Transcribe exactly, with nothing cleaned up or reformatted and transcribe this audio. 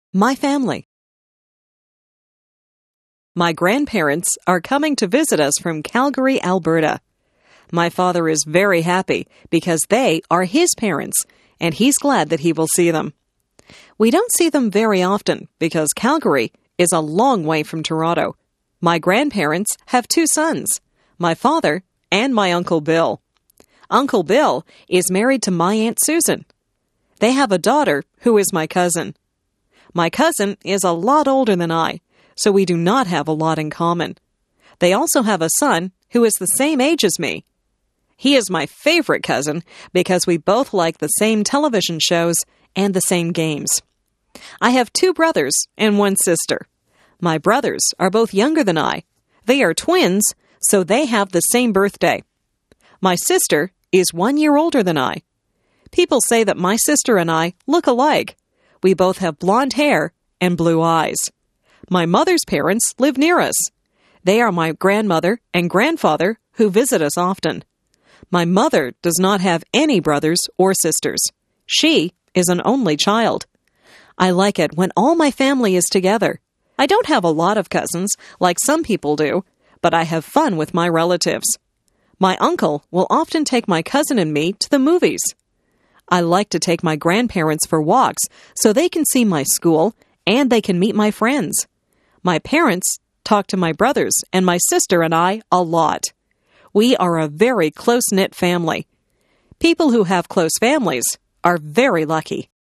My family. My grandparents are coming to visit us from Calgary, Alberta. My father is very happy because they are his parents, and he's glad that he will see them. We don't see them very often because Calgary is a long way from Toronto. My grandparents have two sons, my father and my Uncle Bill. Uncle Bill is married to my Aunt Susan. They have a daughter who is my cousin. My cousin is a lot older than I, so we do not have a lot in common. They also have a son who is the same age as me. He is my favorite cousin because we both like the same television shows and the same games. I have two brothers and one sister. My brothers are both younger than I. They are twins, so they have the same birthday. My sister is one year older than I. People say that my sister and I look alike. We both have blonde hair and blue eyes. My mother's parents live near us. They are my grandmother and grandfather who visit us often. My mother does not have any brothers or sisters. She is an only child. I like it when all my family is together. I don't have a lot of cousins like some people do, but I have fun with my relatives. My uncle will often take my cousin and me to the movies. I like to take my grandparents for walks so they can see my school and they can meet my friends. My parents talk to my brothers and my sister and I a lot. We are a very close-knit family. People who have close families are very lucky.